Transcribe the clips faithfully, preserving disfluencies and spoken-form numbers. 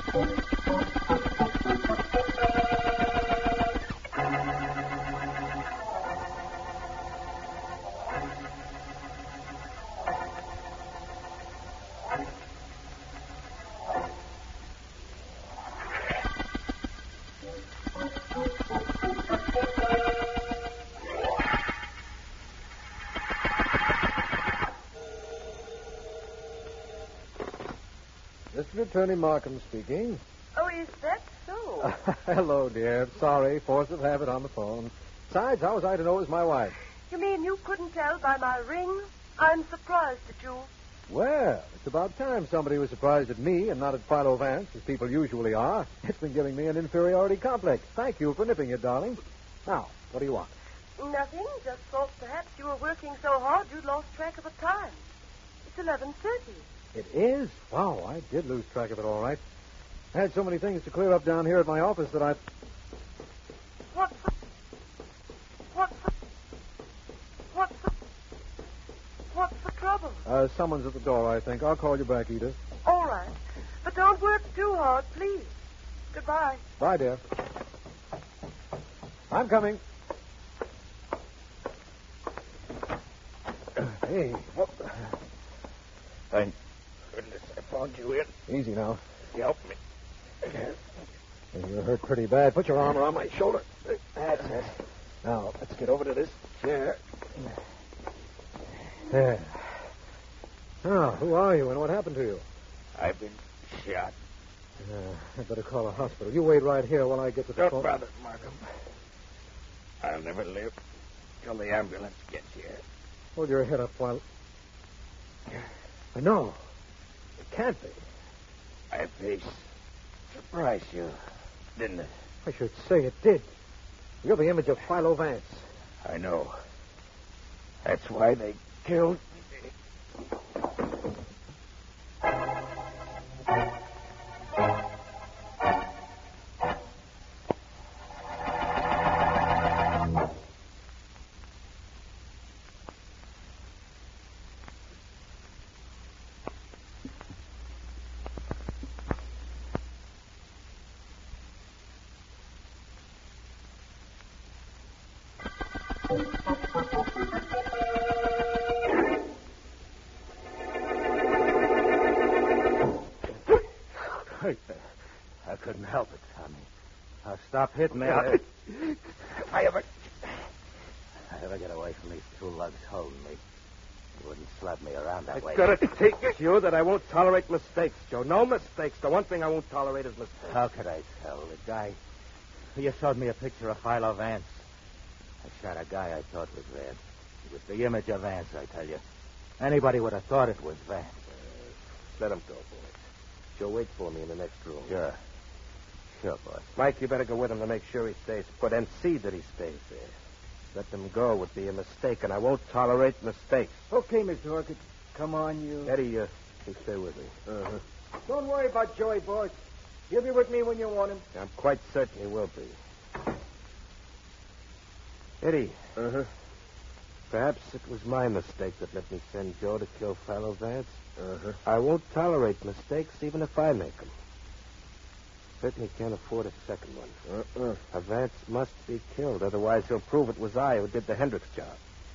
Mister Attorney Markham speaking. Oh, is that so? Hello, dear. Sorry, force of habit on the phone. Besides, how was I to know it was my wife? You mean you couldn't tell by my ring? I'm surprised at you. Well, it's about time somebody was surprised at me and not at Philo Vance, as people usually are. It's been giving me an inferiority complex. Thank you for nipping it, darling. Now, what do you want? Nothing. Just thought perhaps you were working so hard you'd lost track of the time. It's eleven thirty. It is? Wow, I did lose track of it all right. I had so many things to clear up down here at my office that I... What's the... What's the... What's the... What's the trouble? Uh, someone's at the door, I think. I'll call you back, Edith. All right. But don't work too hard, please. Goodbye. Bye, dear. I'm coming. Hey. Oh. Thank goodness I found you in. Easy now. You helped me. You're hurt pretty bad. Put your arm around my shoulder. That's it. Now, let's get over to this chair. There. Now, who are you and what happened to you? I've been shot. Uh, I'd better call a hospital. You wait right here while I get to the Don't phone. bother, Markham. I'll never live till the ambulance gets here. Hold your head up while... I know. It can't be. My face surprised you, didn't it? I should say it did. You're the image of Philo Vance. I know. That's why they killed me. I couldn't help it, Tommy. Now stop hitting me. I, if I ever... I ever get away from these two lugs holding me, you wouldn't slap me around that It's way. gonna take you that I won't tolerate mistakes, Joe. No mistakes. The one thing I won't tolerate is mistakes. How could I tell? The guy... You showed me a picture of Philo Vance. I shot a guy I thought was Vance. It was the image of Vance, I tell you. Anybody would have thought it was Vance. Uh, let him go, boys. Joe, wait for me in the next room. Sure. Sure, boss. Mike, you better go with him to make sure he stays put and see that he stays there. Let them go would be a mistake, and I won't tolerate mistakes. Okay, Mister Orchid. Come on, you. Eddie, uh, you stay with me. Uh-huh. Don't worry about Joey, boss. He'll be with me when you want him. I'm quite certain he will be. Eddie. Uh-huh. Perhaps it was my mistake that let me send Joe to kill Philo Vance. Uh-huh. I won't tolerate mistakes, even if I make them. Certainly can't afford a second one. Uh-uh. A Vance must be killed, otherwise he'll prove it was I who did the Hendricks job.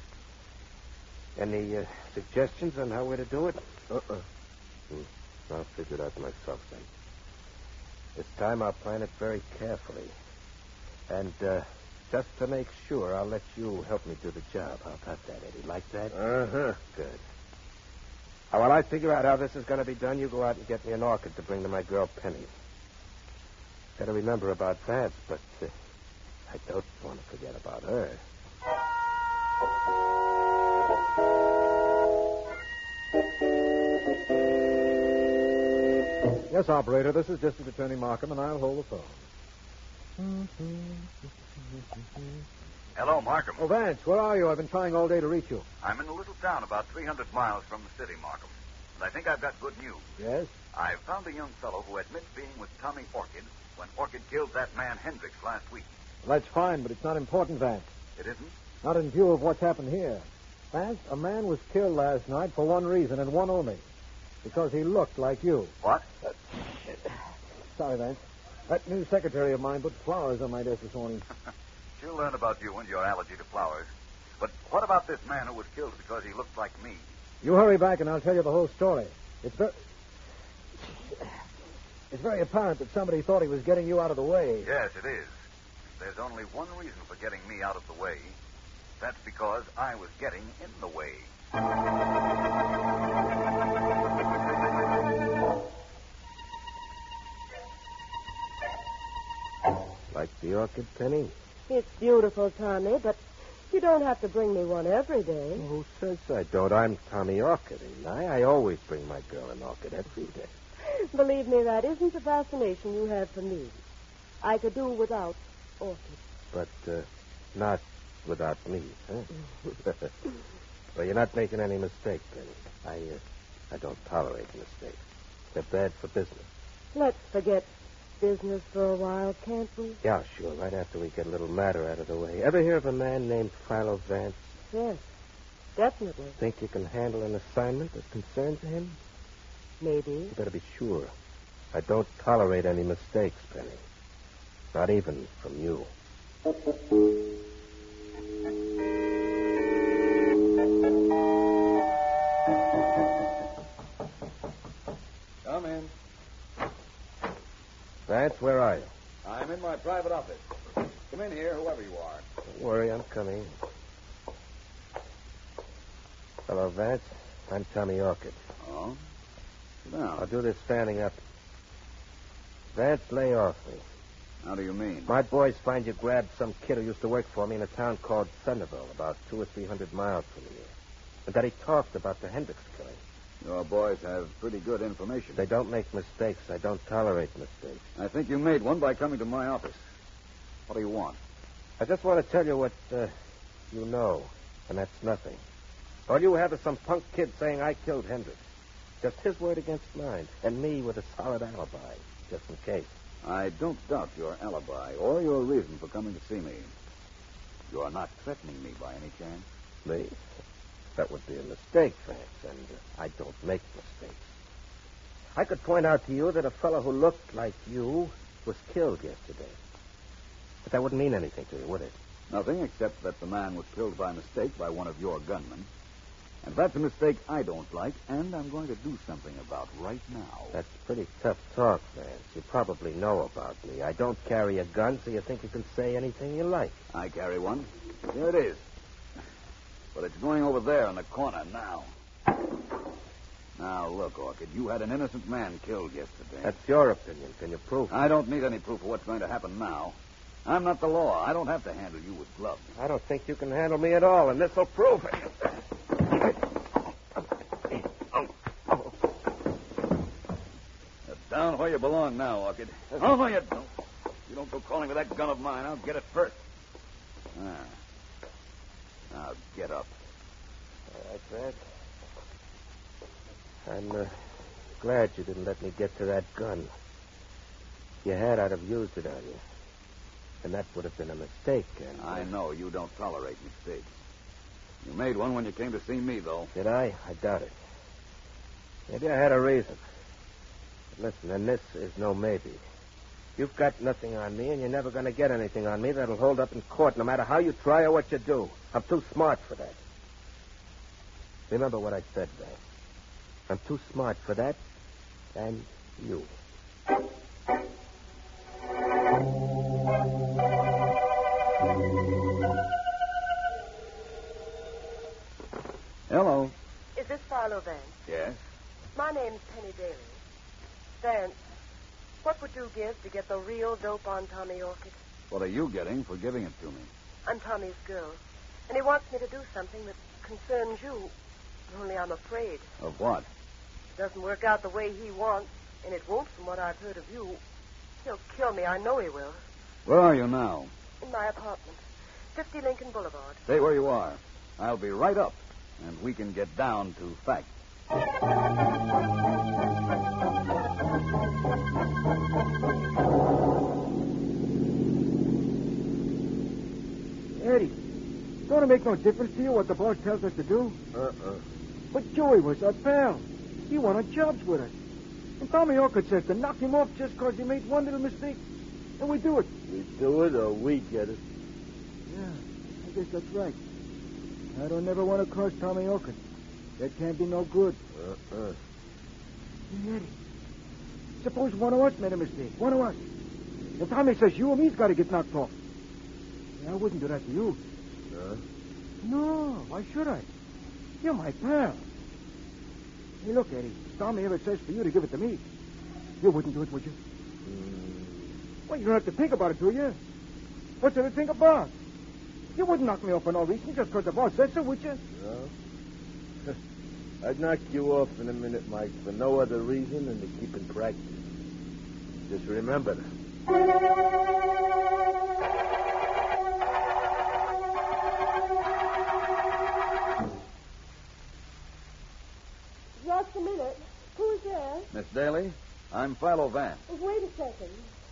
Any uh, suggestions on how we're to do it? Uh-uh. Hmm. I'll figure it out myself then. This time I'll plan it very carefully. And uh, just to make sure, I'll let you help me do the job. How about that, Eddie? Like that? Uh-huh. Good. Now, while I figure out how this is going to be done, you go out and get me an orchid to bring to my girl Penny. Got to remember about Vance, but uh, I don't want to forget about her. Yes, operator, this is District Attorney Markham, and I'll hold the phone. Hello, Markham. Oh, Vance, where are you? I've been trying all day to reach you. I'm in a little town about three hundred miles from the city, Markham. And I think I've got good news. Yes? I've found a young fellow who admits being with Tommy Orchid when Orchid killed that man Hendricks last week. Well, that's fine, but it's not important, Vance. It isn't? Not in view of what's happened here. Vance, a man was killed last night for one reason and one only. Because he looked like you. What? sorry, Vance. That new secretary of mine put flowers on my desk this morning. She'll learn about you and your allergy to flowers. But what about this man who was killed because he looked like me? You hurry back and I'll tell you the whole story. It's very... It's very apparent that somebody thought he was getting you out of the way. Yes, it is. There's only one reason for getting me out of the way. That's because I was getting in the way. Like the orchid, Penny? It's beautiful, Tommy, but you don't have to bring me one every day. Who says I don't? I'm Tommy Orchid, ain't I? I always bring my girl an orchid every day. Believe me, that isn't the fascination you have for me. I could do without orchids. But uh, not without me, huh? Well, you're not making any mistake, Penny. I, uh, I don't tolerate mistakes. They're bad for business. Let's forget business for a while, can't we? Yeah, sure, right after we get a little matter out of the way. Ever hear of a man named Philo Vance? Yes, definitely. Think you can handle an assignment that concerns him? Maybe. You better be sure. I don't tolerate any mistakes, Penny. Not even from you. Come in. Vance, where are you? I'm in my private office. Come in here, whoever you are. Don't worry, I'm coming. Hello, Vance. I'm Tommy Orchid. Oh? Sit down. I'll do this standing up. Vance, lay off me. How do you mean? My boys find you grabbed some kid who used to work for me in a town called Centerville, about two or three hundred miles from here. And that he talked about the Hendricks killing. Your boys have pretty good information. They don't make mistakes. I don't tolerate mistakes. I think you made one by coming to my office. What do you want? I just want to tell you what uh, you know, and that's nothing. All you have is some punk kid saying I killed Hendricks. Just his word against mine, and me with a solid alibi, just in case. I don't doubt your alibi or your reason for coming to see me. You're not threatening me by any chance? Me? That would be a mistake, Vance, and uh, I don't make mistakes. I could point out to you that a fellow who looked like you was killed yesterday. But that wouldn't mean anything to you, would it? Nothing except that the man was killed by mistake by one of your gunmen. And that's a mistake I don't like, and I'm going to do something about right now. That's pretty tough talk, Vance. You probably know about me. I don't carry a gun, so you think you can say anything you like. I carry one. Here it is. But it's going over there in the corner now. Now, look, Orchid, you had an innocent man killed yesterday. That's your opinion. Can you prove it? I don't need any proof of what's going to happen now. I'm not the law. I don't have to handle you with gloves. I don't think you can handle me at all, and this'll prove it. Down where you belong now, Orchid. Oh, no, you don't. You don't go calling with that gun of mine. I'll get it first. Ah. Now, get up. All right, Vance. I'm uh, glad you didn't let me get to that gun. If you had, I'd have used it on you. And that would have been a mistake. And, uh, I know you don't tolerate mistakes. You made one when you came to see me, though. Did I? I doubt it. Maybe I had a reason. But listen, and this is no maybe. You've got nothing on me, and you're never going to get anything on me that'll hold up in court, no matter how you try or what you do. I'm too smart for that. Remember what I said, Vance. I'm too smart for that, and you. Hello. Is this Philo Vance? Yes? My name's Penny Daly. Vance, what would you give to get the real dope on Tommy Orchid? What are you getting for giving it to me? I'm Tommy's girl, and he wants me to do something that concerns you. Only I'm afraid. Of what? It doesn't work out the way he wants, and it won't from what I've heard of you. He'll kill me. I know he will. Where are you now? In my apartment, fifty Lincoln Boulevard. Stay where you are. I'll be right up, and we can get down to facts. Eddie, don't it make no difference to you what the boss tells us to do? Uh-uh. But Joey was our pal. He wanted jobs with us. And Tommy Orchid says to knock him off just because he made one little mistake. And we do it. We do it or we get it. Yeah, I guess that's right. I don't never want to cross Tommy Orchid. That can't be no good. Uh-uh. Hey, Eddie, suppose one of us made a mistake. One of us. And Tommy says you and me's got to get knocked off. Yeah, I wouldn't do that to you. Huh? No, why should I? You're my pal. Hey, look, Eddie, if Tommy ever says for you to give it to me, you wouldn't do it, would you? Mm. Well, you don't have to think about it, do you? What's there to think about? You wouldn't knock me off for no reason just because the boss says so, would you? No. I'd knock you off in a minute, Mike, for no other reason than to keep in practice. Just remember that. Just a minute. Who's there? Miss Daly, I'm Philo Vance. Oh, wait a second.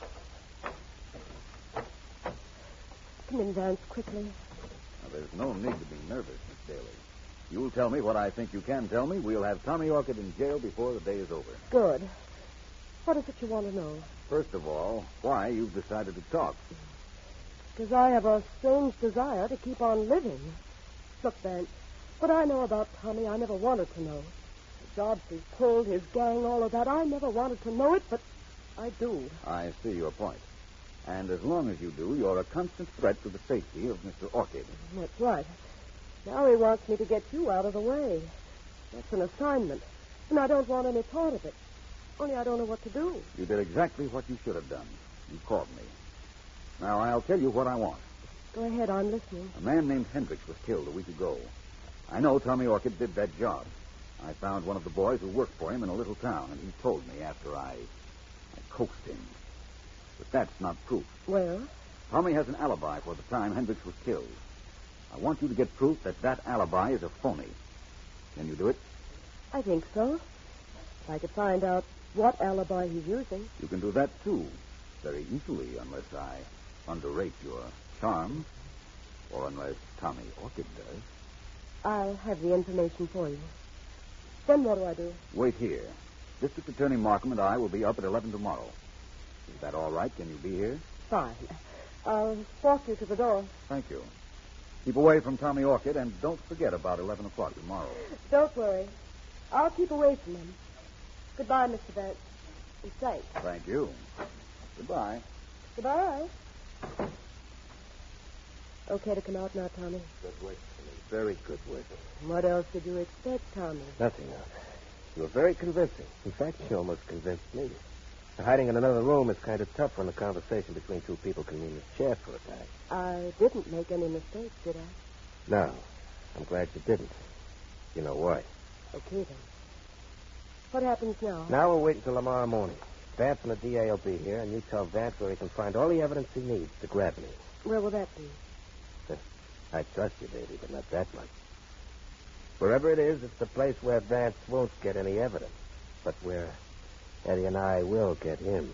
Come in, Vance, quickly. Now, there's no need to be nervous, Miss Daly. You'll tell me what I think you can tell me. We'll have Tommy Orchid in jail before the day is over. Good. What is it you want to know? First of all, why you've decided to talk. Because I have a strange desire to keep on living. Look, Vance, what I know about Tommy, I never wanted to know. The jobs he's pulled, his gang, all of that, I never wanted to know it, but I do. I see your point. And as long as you do, you're a constant threat to the safety of Mister Orchid. That's right. Now he wants me to get you out of the way. That's an assignment, and I don't want any part of it. Only I don't know what to do. You did exactly what you should have done. You called me. Now, I'll tell you what I want. Go ahead, I'm listening. A man named Hendricks was killed a week ago. I know Tommy Orchid did that job. I found one of the boys who worked for him in a little town, and he told me after I, I coaxed him. But that's not proof. Well? Tommy has an alibi for the time Hendricks was killed. I want you to get proof that that alibi is a phony. Can you do it? I think so. If I could find out what alibi he's using. You can do that, too. Very easily, unless I underrate your charm. Or unless Tommy Orchid does. I'll have the information for you. Then what do I do? Wait here. District Attorney Markham and I will be up at eleven tomorrow. Is that all right? Can you be here? Fine. I'll walk you to the door. Thank you. Keep away from Tommy Orchid, and don't forget about eleven o'clock tomorrow. Don't worry. I'll keep away from him. Goodbye, Mister Vance. Be safe. Thank you. Goodbye. Goodbye. Okay to come out now, Tommy? Good work, Tommy. Very good work. What else did you expect, Tommy? Nothing else. You were very convincing. In fact, you almost convinced me. Hiding in another room is kind of tough when the conversation between two people can mean a chair for a time. I didn't make any mistakes, did I? No. I'm glad you didn't. You know why. Okay, then. What happens now? Now we'll wait until tomorrow morning. Vance and the D A will be here, and you tell Vance where he can find all the evidence he needs to grab me. Where will that be? I trust you, baby, but not that much. Wherever it is, it's the place where Vance won't get any evidence, but where Eddie and I will get him.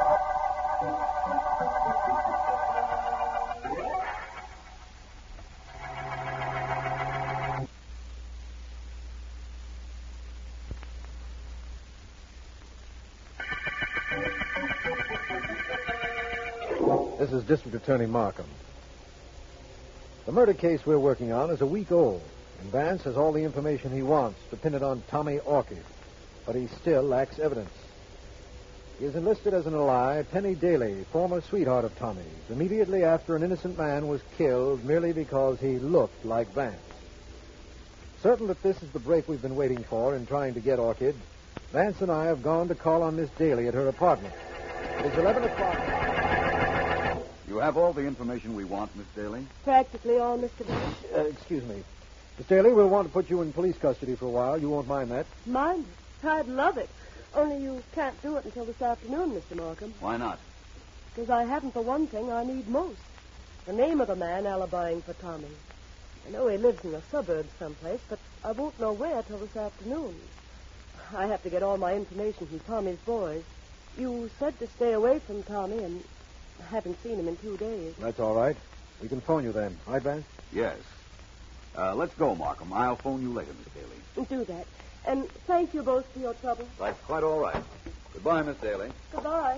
This is District Attorney Markham. The murder case we're working on is a week old, and Vance has all the information he wants to pin it on Tommy Orchid, but he still lacks evidence. He is enlisted as an ally Penny Daly, former sweetheart of Tommy's, immediately after an innocent man was killed merely because he looked like Vance. Certain that this is the break we've been waiting for in trying to get Orchid, Vance and I have gone to call on Miss Daly at her apartment. It's eleven o'clock. You have all the information we want, Miss Daly? Practically all, Mister Vance. Uh, excuse me. Miss Daly, we'll want to put you in police custody for a while. You won't mind that. Mind it. I'd love it. Only you can't do it until this afternoon, Mister Markham. Why not? Because I haven't the one thing I need most. The name of the man alibying for Tommy. I know he lives in the suburbs someplace, but I won't know where till this afternoon. I have to get all my information from Tommy's boys. You said to stay away from Tommy, and I haven't seen him in two days. That's all right. We can phone you then. Right, Vance? Yes. Uh, let's go, Markham. I'll phone you later, Miss Daly. Do that. And thank you both for your trouble. That's quite all right. Goodbye, Miss Daly. Goodbye.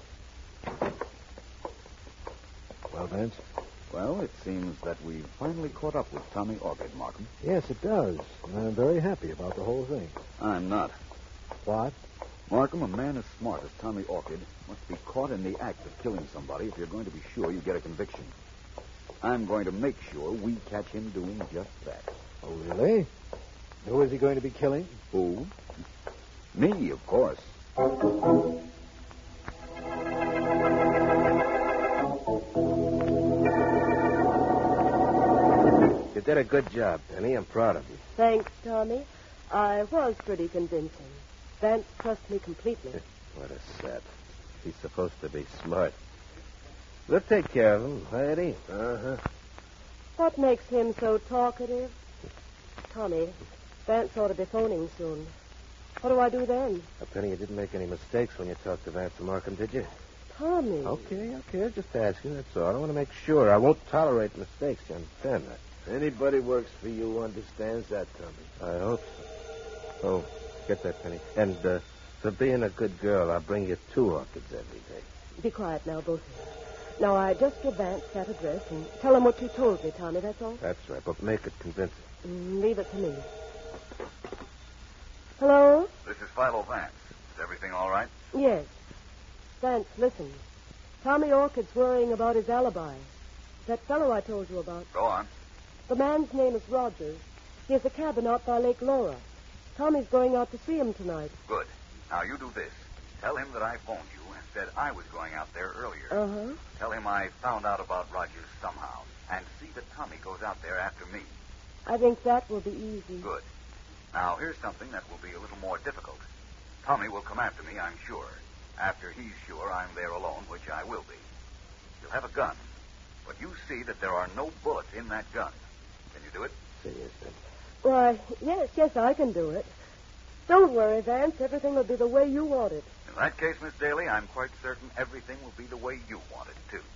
Well, Vance? Well, it seems that we've finally caught up with Tommy Orchid, Markham. Yes, it does. And I'm very happy about the whole thing. I'm not. What? Markham, a man as smart as Tommy Orchid must be caught in the act of killing somebody if you're going to be sure you get a conviction. I'm going to make sure we catch him doing just that. Oh, really? Who is he going to be killing? Who? Me, of course. You did a good job, Penny. I'm proud of you. Thanks, Tommy. I was pretty convincing. Vance trusts me completely. What a set. He's supposed to be smart. We'll take care of him, Eddie. Uh-huh. What makes him so talkative? Tommy, Vance ought to be phoning soon. What do I do then? Now, Penny, you didn't make any mistakes when you talked to Vance and Markham, did you? Tommy. Okay, okay. Just asking, that's all. I want to make sure. I won't tolerate mistakes. You understand that? Anybody works for you understands that, Tommy. I hope so. Oh, get that, Penny. And uh, for being a good girl, I'll bring you two orchids every day. Be quiet now, both of you. Now, I just give Vance that address and tell him what you told me, Tommy, that's all? That's right, but make it convincing. Mm, leave it to me. Hello? This is Philo Vance. Is everything all right? Yes. Vance, listen. Tommy Orchid's worrying about his alibi. That fellow I told you about. Go on. The man's name is Rogers. He has a cabin out by Lake Laura. Tommy's going out to see him tonight. Good. Now, you do this. Tell him that I phoned you and said I was going out there earlier. Uh-huh. Tell him I found out about Rogers somehow. And see that Tommy goes out there after me. I think that will be easy. Good. Now, here's something that will be a little more difficult. Tommy will come after me, I'm sure. After he's sure I'm there alone, which I will be. He'll have a gun. But you see that there are no bullets in that gun. Can you do it? Say yes, Penny. Why, yes, yes, I can do it. Don't worry, Vance. Everything will be the way you want it. In that case, Miss Daly, I'm quite certain everything will be the way you want it, too.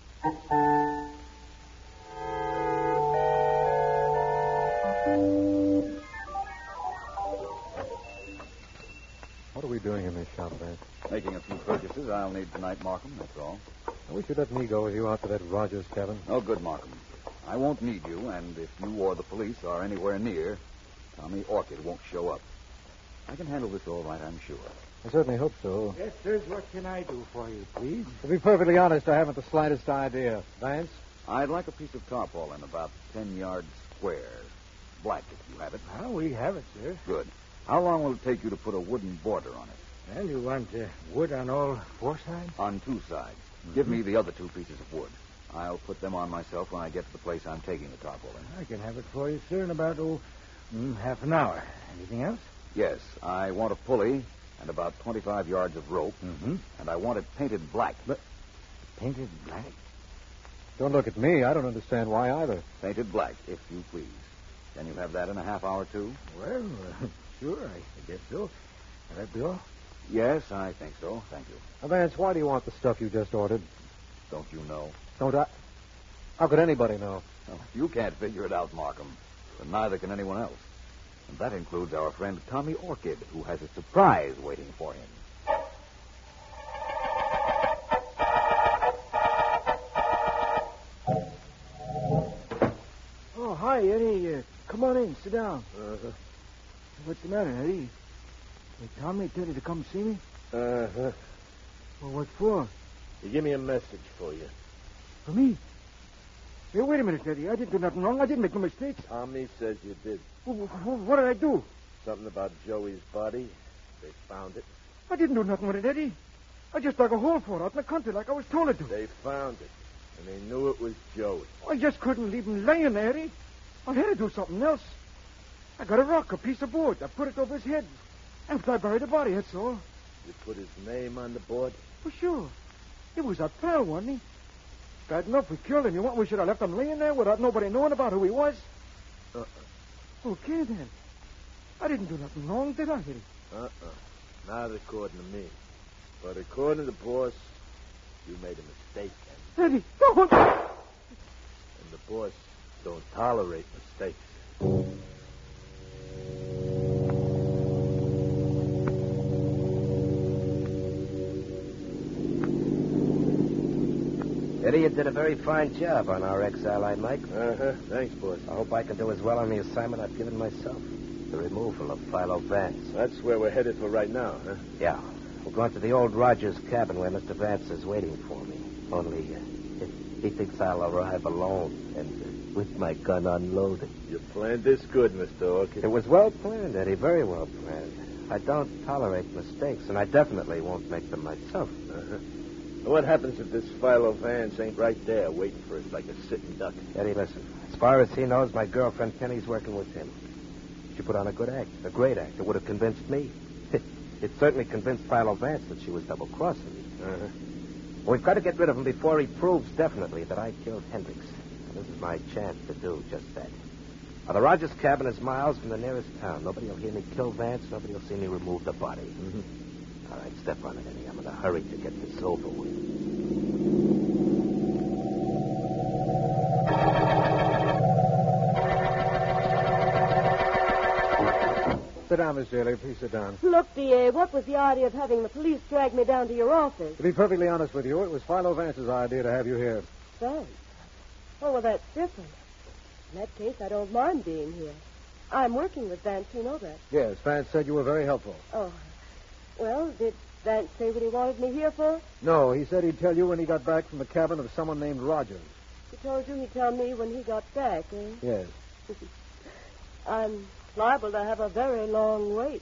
What are we doing in this shop, Vance? Making a few purchases I'll need tonight, Markham, that's all. I wish you'd let me go with you out to that Rogers cabin. Oh, good, Markham. I won't need you, and if you or the police are anywhere near, Tommy Orchid won't show up. I can handle this all right, I'm sure. I certainly hope so. Yes, sirs. What can I do for you, please? To be perfectly honest, I haven't the slightest idea. Vance? I'd like a piece of tarpaulin about ten yards square. Black, if you have it. Well, we have it, sir. Good. How long will it take you to put a wooden border on it? Well, you want uh, wood on all four sides? On two sides. Mm-hmm. Give me the other two pieces of wood. I'll put them on myself when I get to the place I'm taking the tarpaulin. I can have it for you, sir, in about, oh, mm, half an hour. Anything else? Yes, I want a pulley and about twenty-five yards of rope. Mm-hmm. And I want it painted black. But painted black? Don't look at me. I don't understand why either. Painted black, if you please. Can you have that in a half hour, too? Well, uh, sure, I guess so. Will that be all? Yes, I think so. Thank you. Now, Vance, why do you want the stuff you just ordered? Don't you know? Don't I? How could anybody know? Well, you can't figure it out, Markham. But neither can anyone else. And that includes our friend Tommy Orchid, who has a surprise waiting for him. Oh, hi, Eddie. Uh, come on in. Sit down. Uh-huh. What's the matter, Eddie? Did Tommy tell you to come see me? Uh-huh. Well, what for? He gave me a message for you. For me? Hey, wait a minute, Eddie. I didn't do nothing wrong. I didn't make no mistakes. Tommy says you did. Wh- wh- What did I do? Something about Joey's body. They found it. I didn't do nothing with it, Eddie. I just dug a hole for it out in the country like I was told to do. They found it. And they knew it was Joey. I just couldn't leave him laying there, Eddie. I had to do something else. I got a rock, a piece of board. I put it over his head. After I buried the body, that's all. You put his name on the board? For sure. He was a pal, wasn't he? Bad enough we killed him. You want we should have left him laying there without nobody knowing about who he was? Uh-uh. Okay, then. I didn't do nothing wrong, did I, Eddie? Uh-uh. Not according to me. But according to the boss, you made a mistake. And, Eddie, don't! and the boss don't tolerate mistakes. Eddie, you did a very fine job on our ex-ally, Mike. Uh-huh. Thanks, boss. I hope I can do as well on the assignment I've given myself. The removal of Philo Vance. That's where we're headed for right now, huh? Yeah. We're going to the old Rogers cabin where Mister Vance is waiting for me. Only uh, he thinks I'll arrive alone and uh, with my gun unloaded. You planned this good, Mister Orchid. It was well planned, Eddie. Very well planned. I don't tolerate mistakes, and I definitely won't make them myself. Uh-huh. What happens if this Philo Vance ain't right there waiting for us like a sitting duck? Eddie, listen. As far as he knows, my girlfriend Penny's working with him. She put on a good act, a great act. It would have convinced me. It certainly convinced Philo Vance that she was double-crossing me. Uh-huh. Well, we've got to get rid of him before he proves definitely that I killed Hendricks. And this is my chance to do just that. Now, the Rogers cabin is miles from the nearest town. Nobody will hear me kill Vance. Nobody will see me remove the body. Mm-hmm. All right, step on it, Eddie. I'm in a hurry to get this over with. Sit down, Miss Daly. Please sit down. Look, D A, what was the idea of having the police drag me down to your office? To be perfectly honest with you, it was Philo Vance's idea to have you here. Thanks. Oh, well, that's different. In that case, I don't mind being here. I'm working with Vance, you know that. Yes, Vance said you were very helpful. Oh. Well, did Vance say what he wanted me here for? No, he said he'd tell you when he got back from the cabin of someone named Rogers. He told you he'd tell me when he got back, eh? Yes. I'm liable to have a very long wait.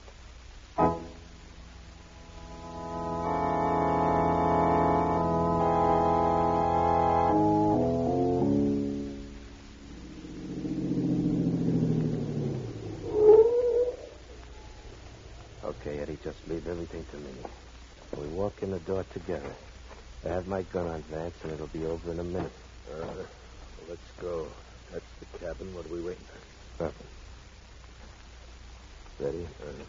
Okay, Eddie, just leave everything to me. We walk in the door together. I have my gun on Vance, and it'll be over in a minute. Uh, well, let's go. That's the cabin. What are we waiting for? Nothing. Ready? Uh,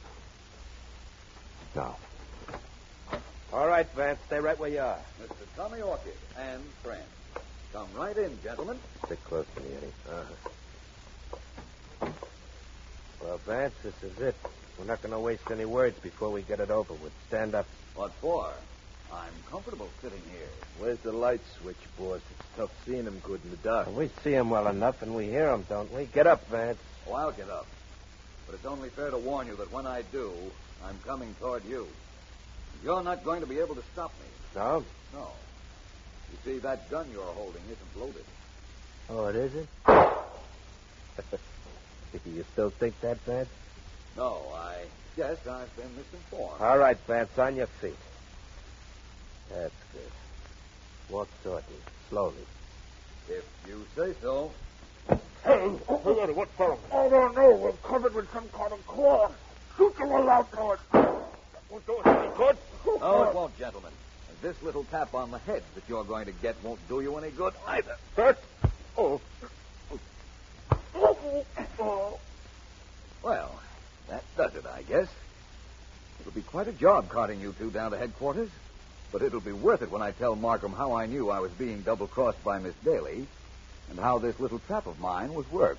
now. All right, Vance. Stay right where you are. Mister Tommy Orchid and friends. Come right in, gentlemen. Stick close to me, Eddie. uh-huh. Well, Vance, this is it. We're not going to waste any words before we get it over with. Stand up. What for? I'm comfortable sitting here. Where's the light switch, boss? It's tough seeing him good in the dark. Well, we see him well enough, and we hear him, don't we? Get up, Vance. Oh, I'll get up. But it's only fair to warn you that when I do, I'm coming toward you. You're not going to be able to stop me. No? No. You see, that gun you're holding isn't loaded. Oh, it isn't? You still think that, Vance? No, I guess I've been misinformed. All right, Vance, on your feet. That's good. Walk toward me, slowly. If you say so. Hey, Eddie, what's wrong? I don't know. We're covered with some kind of cloth. Shoot the wall out to it. Won't do us any good. No, it won't, gentlemen. And this little tap on the head that you're going to get won't do you any good either. Hurt? Oh. Oh. Well, that does it, I guess. It'll be quite a job carting you two down to headquarters, but it'll be worth it when I tell Markham how I knew I was being double-crossed by Miss Daly and how this little trap of mine was worked.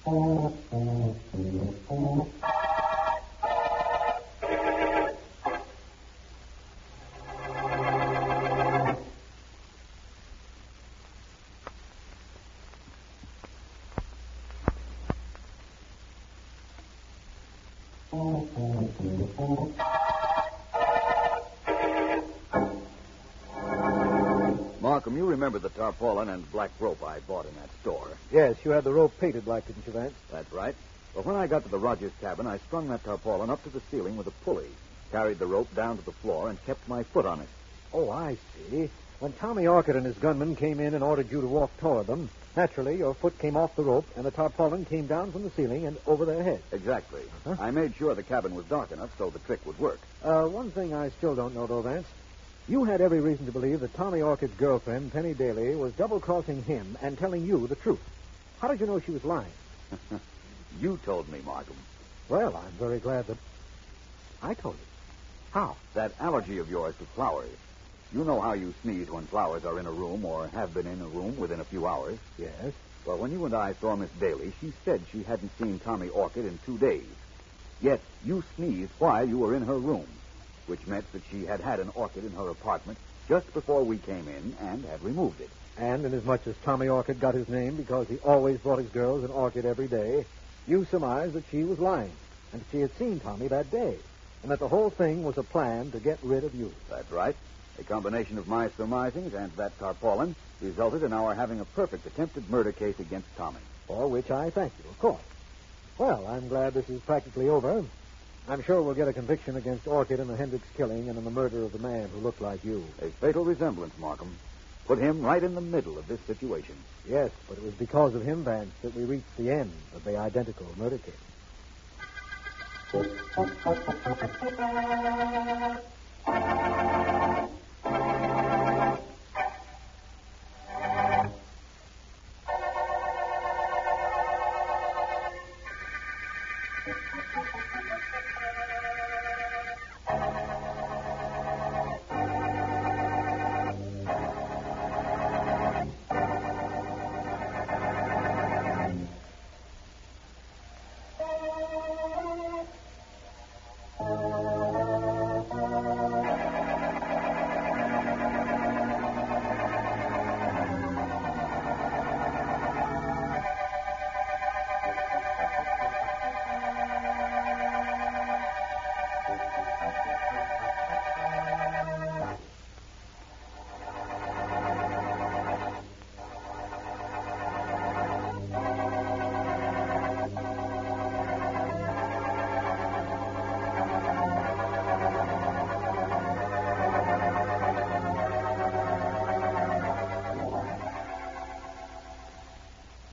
Markham, you remember the tarpaulin and black rope I bought in that store. Yes, you had the rope painted like, didn't you, Vance? That's right. But when I got to the Rogers cabin, I strung that tarpaulin up to the ceiling with a pulley, carried the rope down to the floor, and kept my foot on it. Oh, I see. When Tommy Orchid and his gunmen came in and ordered you to walk toward them, naturally, your foot came off the rope and the tarpaulin came down from the ceiling and over their heads. Exactly. Uh-huh. I made sure the cabin was dark enough so the trick would work. Uh, one thing I still don't know, though, Vance. You had every reason to believe that Tommy Orchid's girlfriend, Penny Daly, was double-crossing him and telling you the truth. How did you know she was lying? You told me, Markham. Well, I'm very glad that I told you. How? That allergy of yours to flowers. You know how you sneeze when flowers are in a room or have been in a room within a few hours. Yes. Well, when you and I saw Miss Daly, she said she hadn't seen Tommy Orchid in two days. Yet you sneezed while you were in her room, which meant that she had had an orchid in her apartment just before we came in and had removed it. And inasmuch as Tommy Orchid got his name because he always brought his girls an orchid every day, you surmised that she was lying, and that she had seen Tommy that day, and that the whole thing was a plan to get rid of you. That's right. A combination of my surmisings and that tarpaulin resulted in our having a perfect attempted murder case against Tommy. For which I thank you, of course. Well, I'm glad this is practically over. I'm sure we'll get a conviction against Orchid in the Hendricks killing and in the murder of the man who looked like you. A fatal resemblance, Markham. Put him right in the middle of this situation. Yes, but it was because of him, Vance, that we reached the end of the identical murder case.